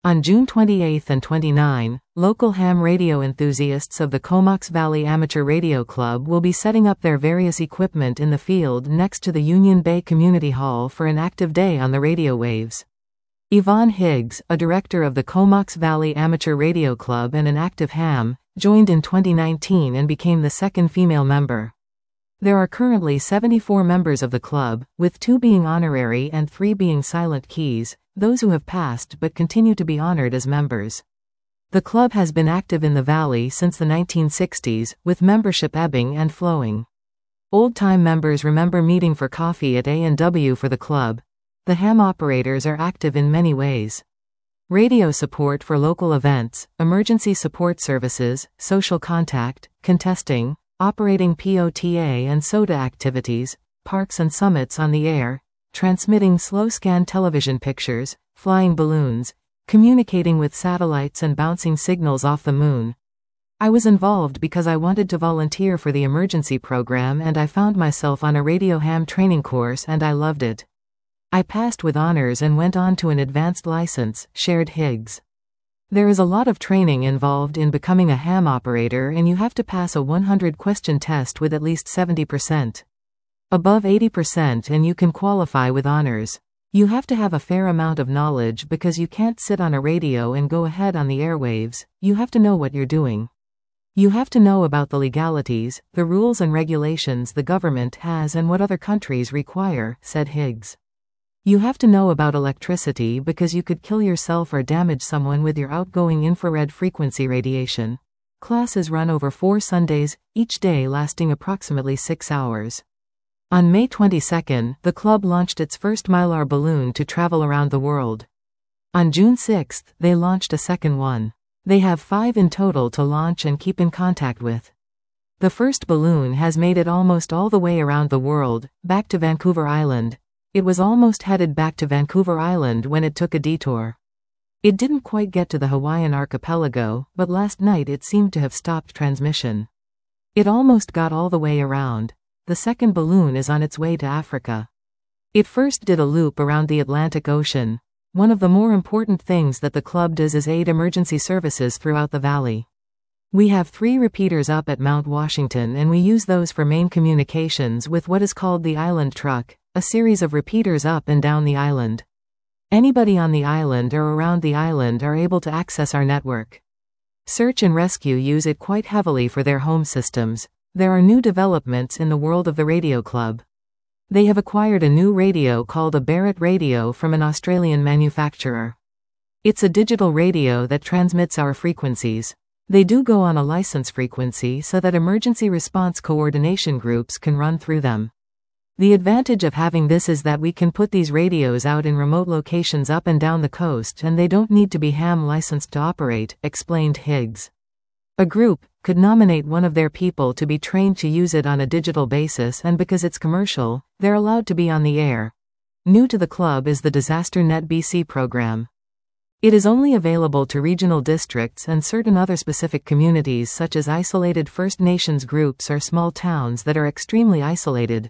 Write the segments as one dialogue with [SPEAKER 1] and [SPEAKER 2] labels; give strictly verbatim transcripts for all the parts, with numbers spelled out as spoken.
[SPEAKER 1] On June twenty-eighth and twenty-ninth, local ham radio enthusiasts of the Comox Valley Amateur Radio Club will be setting up their various equipment in the field next to the Union Bay Community Hall for an active day on the radio waves. Yvonne Higgs, a director of the Comox Valley Amateur Radio Club and an active ham, joined in twenty nineteen and became the second female member. There are currently seventy-four members of the club, with two being honorary and three being silent keys, those who have passed but continue to be honored as members. The club has been active in the valley since the nineteen sixties, with membership ebbing and flowing. Old-time members remember meeting for coffee at A and W for the club. The ham operators are active in many ways. Radio support for local events, emergency support services, social contact, contesting, operating P O T A and SOTA activities, parks and summits on the air, transmitting slow-scan television pictures, flying balloons, communicating with satellites and bouncing signals off the moon. I was involved because I wanted to volunteer for the emergency program and I found myself on a radio ham training course and I loved it. I passed with honors and went on to an advanced license, shared Higgs. There is a lot of training involved in becoming a ham operator and you have to pass a one hundred question test with at least seventy percent. Above eighty percent and you can qualify with honors. You have to have a fair amount of knowledge because you can't sit on a radio and go ahead on the airwaves, you have to know what you're doing. You have to know about the legalities, the rules and regulations the government has and what other countries require, said Higgs. You have to know about electricity because you could kill yourself or damage someone with your outgoing infrared frequency radiation. Classes run over four Sundays, each day lasting approximately six hours. On May twenty-second, the club launched its first Mylar balloon to travel around the world. On June sixth, they launched a second one. They have five in total to launch and keep in contact with. The first balloon has made it almost all the way around the world, back to Vancouver Island. It was almost headed back to Vancouver Island when it took a detour. It didn't quite get to the Hawaiian archipelago, but last night it seemed to have stopped transmission. It almost got all the way around. The second balloon is on its way to Africa. It first did a loop around the Atlantic Ocean. One of the more important things that the club does is aid emergency services throughout the valley. We have three repeaters up at Mount Washington and we use those for main communications with what is called the Island Truck, a series of repeaters up and down the island. Anybody on the island or around the island are able to access our network. Search and Rescue use it quite heavily for their home systems. There are new developments in the world of the radio club. They have acquired a new radio called a Barrett radio from an Australian manufacturer. It's a digital radio that transmits our frequencies. They do go on a license frequency so that emergency response coordination groups can run through them. The advantage of having this is that we can put these radios out in remote locations up and down the coast and they don't need to be ham licensed to operate, explained Higgs. A group could nominate one of their people to be trained to use it on a digital basis and because it's commercial, they're allowed to be on the air. New to the club is the DisasterNet B C program. It is only available to regional districts and certain other specific communities such as isolated First Nations groups or small towns that are extremely isolated.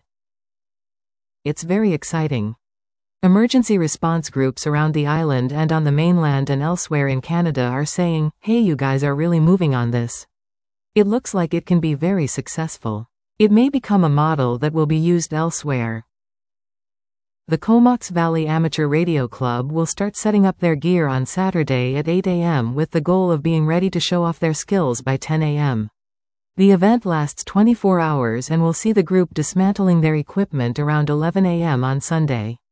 [SPEAKER 1] It's very exciting. Emergency response groups around the island and on the mainland and elsewhere in Canada are saying, hey, you guys are really moving on this. It looks like it can be very successful. It may become a model that will be used elsewhere. The Comox Valley Amateur Radio Club will start setting up their gear on Saturday at eight a m with the goal of being ready to show off their skills by ten a m The event lasts twenty-four hours and will see the group dismantling their equipment around eleven a m on Sunday.